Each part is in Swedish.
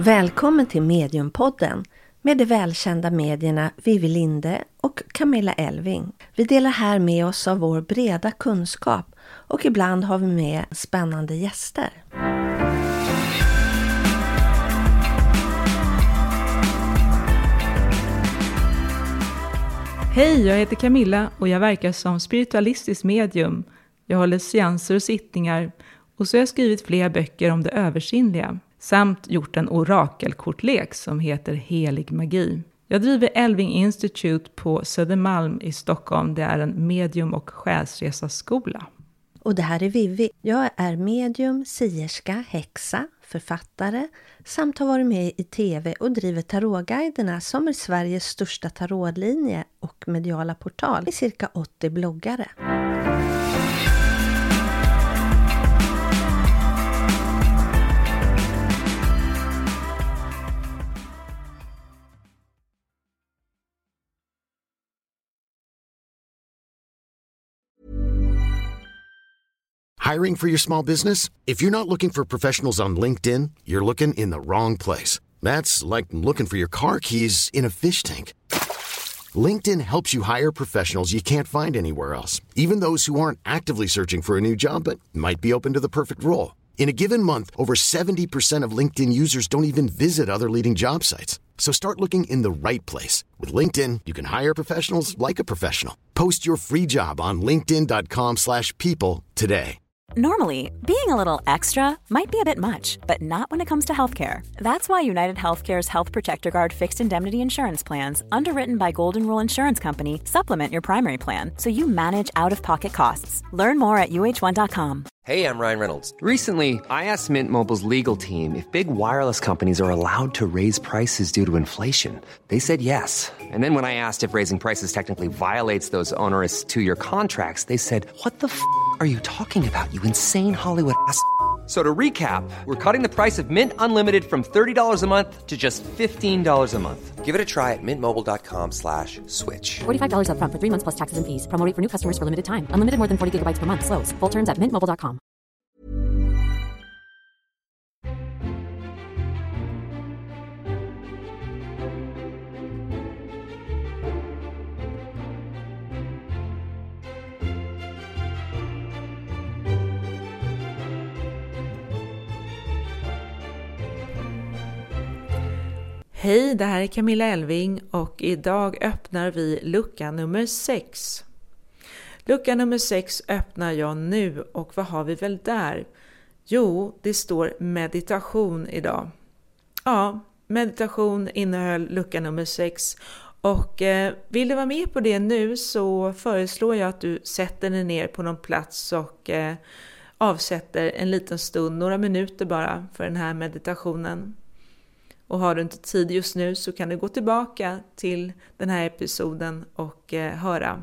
Välkommen till Mediumpodden med de välkända medierna Vivi Linde och Camilla Elving. Vi delar här med oss av vår breda kunskap och ibland har vi med spännande gäster. Hej, jag heter Camilla och jag verkar som spiritualistisk medium. Jag håller seanser och sittningar och så har jag skrivit flera böcker om det översinnliga. Samt gjort en orakelkortlek som heter Helig magi. Jag driver Elving Institute på Södermalm i Stockholm. Det är en medium- och själsresaskola. Och det här är Vivi. Jag är medium, sierska, häxa, författare samt har varit med i tv och driver tarotguiderna som är Sveriges största tarotlinje och mediala portal i cirka 80 bloggare. Hiring for your small business? If you're not looking for professionals on LinkedIn, you're looking in the wrong place. That's like looking for your car keys in a fish tank. LinkedIn helps you hire professionals you can't find anywhere else, even those who aren't actively searching for a new job but might be open to the perfect role. In a given month, over 70% of LinkedIn users don't even visit other leading job sites. So start looking in the right place. With LinkedIn, you can hire professionals like a professional. Post your free job on linkedin.com/people today. Normally, being a little extra might be a bit much, but not when it comes to healthcare. That's why United Healthcare's Health Protector Guard fixed indemnity insurance plans, underwritten by Golden Rule Insurance Company, supplement your primary plan so you manage out-of-pocket costs. Learn more at uh1.com. Hey, I'm Ryan Reynolds. Recently, I asked Mint Mobile's legal team if big wireless companies are allowed to raise prices due to inflation. They said yes. And then when I asked if raising prices technically violates those onerous two-year contracts, they said, "What the f*** are you talking about, you insane Hollywood ass?" So to recap, we're cutting the price of Mint Unlimited from $30 a month to just $15 a month. Give it a try at mintmobile.com/switch. $45 up front for 3 months plus taxes and fees. Promo rate for new customers for limited time. Unlimited more than 40 gigabytes per month. Slows full terms at mintmobile.com. Hej, det här är Camilla Elving och idag öppnar vi lucka nummer 6. Lucka nummer 6 öppnar jag nu och vad har vi väl där? Jo, det står meditation idag. Ja, meditation innehöll lucka nummer 6 och vill du vara med på det nu så föreslår jag att du sätter dig ner på någon plats och avsätter en liten stund, några minuter bara för den här meditationen. Och har du inte tid just nu så kan du gå tillbaka till den här episoden och höra.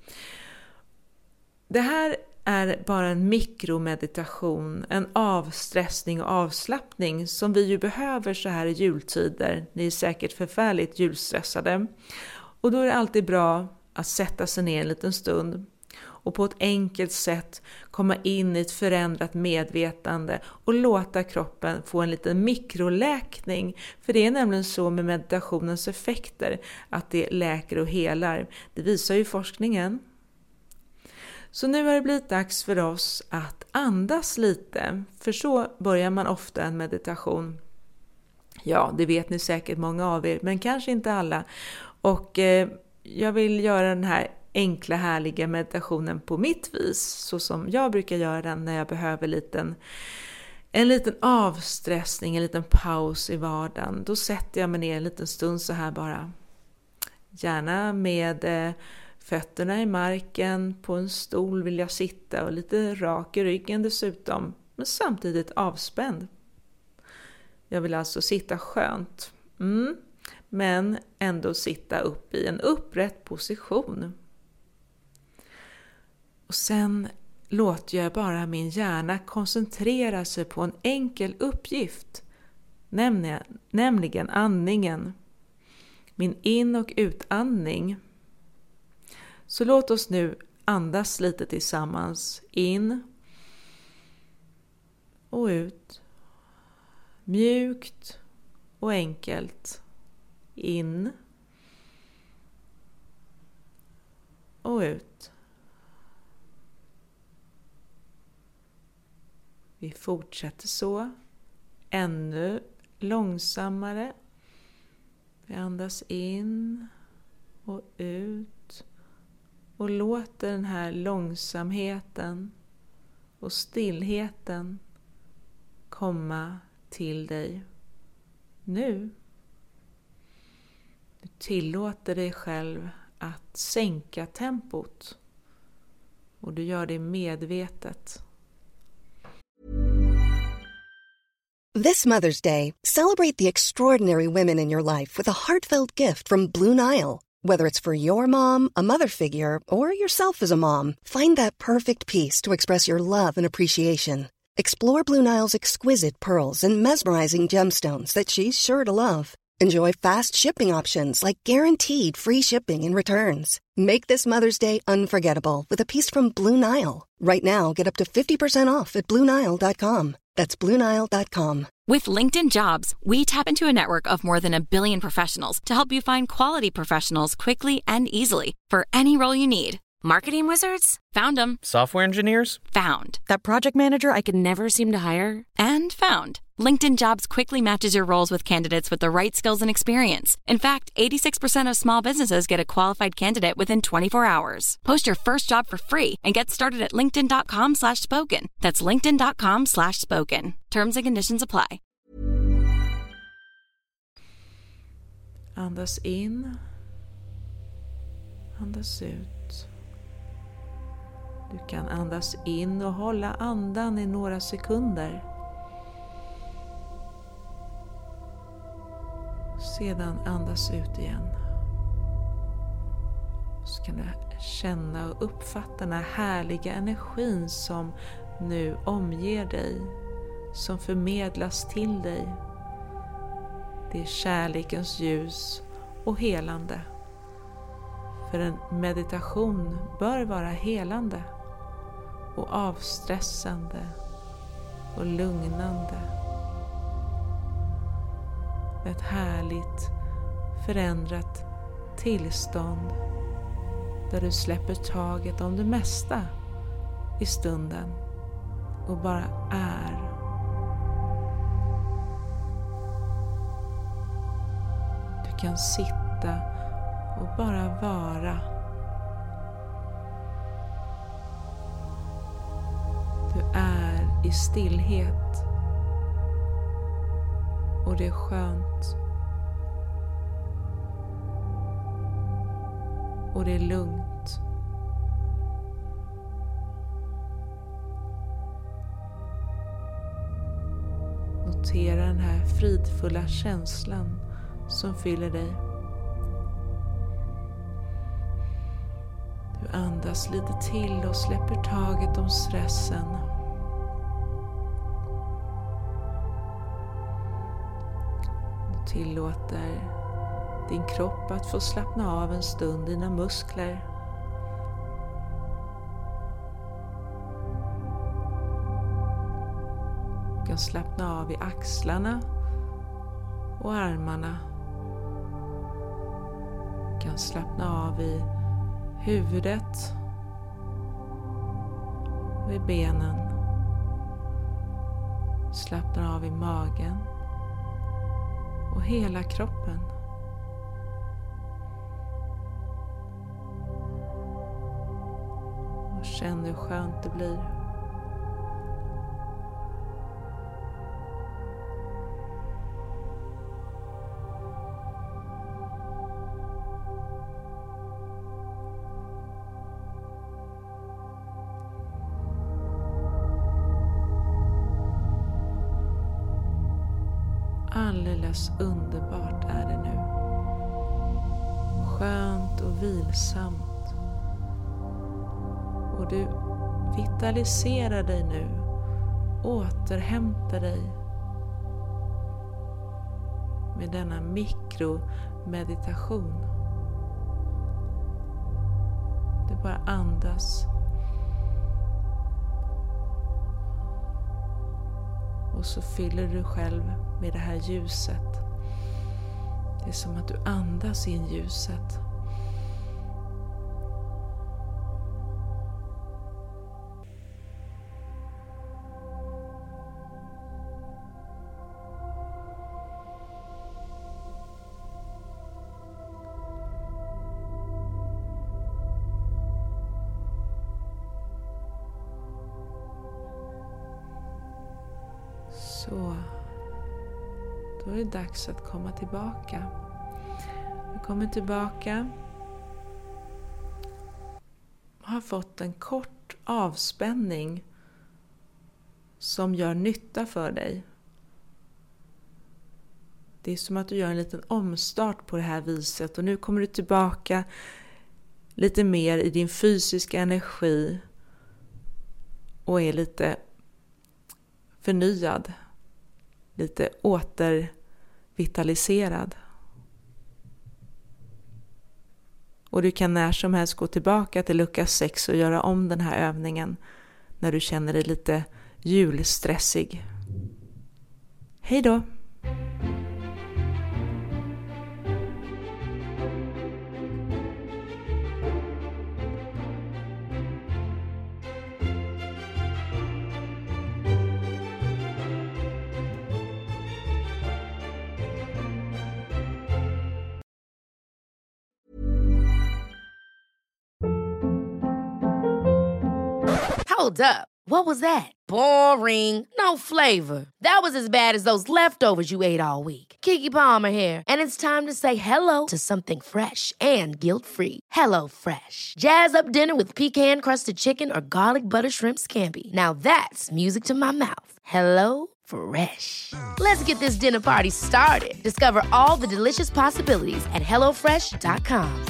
Det här är bara en mikromeditation, en avstressning och avslappning som vi ju behöver så här i jultider. Ni är säkert förfärligt julstressade. Och då är det alltid bra att sätta sig ner en liten stund och på ett enkelt sätt komma in i ett förändrat medvetande och låta kroppen få en liten mikroläkning. För det är nämligen så med meditationens effekter att det läker och helar. Det visar ju forskningen. Så nu har det blivit dags för oss att andas lite. För så börjar man ofta en meditation. Ja, det vet ni säkert många av er, men kanske inte alla. Och jag vill göra den här enkla härliga meditationen på mitt vis, så som jag brukar göra den när jag behöver en liten avstressning, en liten paus i vardagen. Då sätter jag mig ner en liten stund så här bara. Gärna med fötterna i marken, på en stol vill jag sitta och lite rak i ryggen dessutom, men samtidigt avspänd. Jag vill alltså sitta skönt, men ändå sitta upp i en upprätt position. Och sen låter jag bara min hjärna koncentrera sig på en enkel uppgift, nämligen andningen. Min in- och utandning. Så låt oss nu andas lite tillsammans. In och ut. Mjukt och enkelt. In och ut. Vi fortsätter så. Ännu långsammare. Vi andas in och ut. Och låter den här långsamheten och stillheten komma till dig nu. Du tillåter dig själv att sänka tempot. Och du gör det medvetet. This Mother's Day, celebrate the extraordinary women in your life with a heartfelt gift from Blue Nile. Whether it's for your mom, a mother figure, or yourself as a mom, find that perfect piece to express your love and appreciation. Explore Blue Nile's exquisite pearls and mesmerizing gemstones that she's sure to love. Enjoy fast shipping options like guaranteed free shipping and returns. Make this Mother's Day unforgettable with a piece from Blue Nile. Right now, get up to 50% off at BlueNile.com. That's BlueNile.com. With LinkedIn Jobs, we tap into a network of more than 1 billion professionals to help you find quality professionals quickly and easily for any role you need. Marketing wizards? Found them. Software engineers? Found. That project manager I could never seem to hire? And found. LinkedIn Jobs quickly matches your roles with candidates with the right skills and experience. In fact, 86% of small businesses get a qualified candidate within 24 hours. Post your first job for free and get started at linkedin.com/spoken. That's linkedin.com/spoken. Terms and conditions apply. Andas in. Andas ut. Du kan andas in och hålla andan i några sekunder. Sedan andas ut igen. Så kan du känna och uppfatta den här härliga energin som nu omger dig. Som förmedlas till dig. Det är kärlekens ljus och helande. För en meditation bör vara helande och avstressande och lugnande. Ett härligt förändrat tillstånd där du släpper taget om det mesta i stunden och bara är. Du kan sitta och bara vara. Du är i stillhet. Och det är skönt. Och det är lugnt. Notera den här fridfulla känslan som fyller dig. Du andas lite till och släpper taget om stressen. Du tillåter din kropp att få slappna av en stund, dina muskler. Du kan slappna av i axlarna och armarna. Du kan slappna av i huvudet och i benen. Slappna av i magen och hela kroppen. Och känn hur skönt det blir. Alldeles underbart är det nu. Skönt och vilsamt. Och du vitaliserar dig nu. Återhämtar dig. Med denna mikromeditation. Du bara andas. Och så fyller du själv med det här ljuset Det är som att du andas in ljuset. Så, då är det dags att komma tillbaka. Du kommer tillbaka och har fått en kort avspänning som gör nytta för dig. Det är som att du gör en liten omstart på det här viset och nu kommer du tillbaka lite mer i din fysiska energi och är lite förnyad. Lite återvitaliserad. Och du kan när som helst gå tillbaka till lucka 6 och göra om den här övningen när du känner dig lite julstressig. Hej då! Hold up. What was that? Boring. No flavor. That was as bad as those leftovers you ate all week. Keke Palmer here, and it's time to say hello to something fresh and guilt-free. Hello Fresh. Jazz up dinner with pecan-crusted chicken or garlic butter shrimp scampi. Now that's music to my mouth. Hello Fresh. Let's get this dinner party started. Discover all the delicious possibilities at hellofresh.com.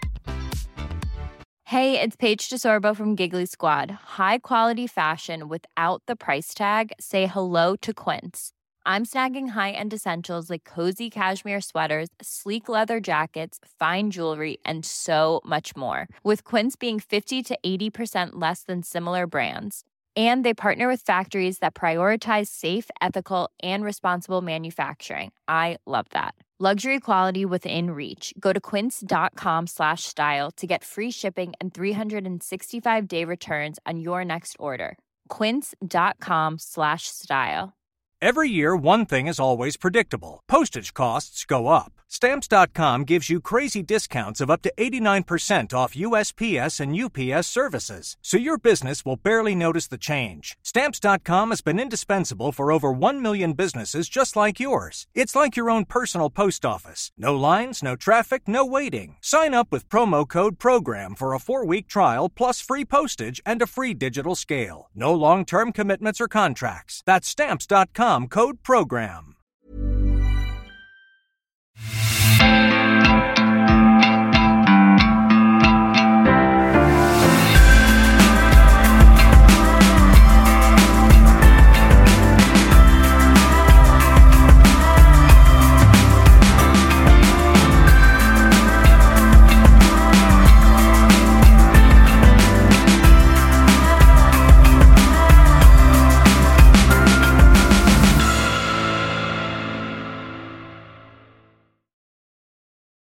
Hey, it's Paige DeSorbo from Giggly Squad. High quality fashion without the price tag. Say hello to Quince. I'm snagging high-end essentials like cozy cashmere sweaters, sleek leather jackets, fine jewelry, and so much more. With Quince being 50 to 80% less than similar brands. And they partner with factories that prioritize safe, ethical, and responsible manufacturing. I love that. Luxury quality within reach. Go to quince.com/style to get free shipping and 365-day returns on your next order. Quince.com/style. Every year, one thing is always predictable. Postage costs go up. Stamps.com gives you crazy discounts of up to 89% off USPS and UPS services, so your business will barely notice the change. Stamps.com has been indispensable for over 1 million businesses just like yours. It's like your own personal post office. No lines, no traffic, no waiting. Sign up with promo code PROGRAM for a 4-week trial plus free postage and a free digital scale. No long-term commitments or contracts. That's Stamps.com, code PROGRAM.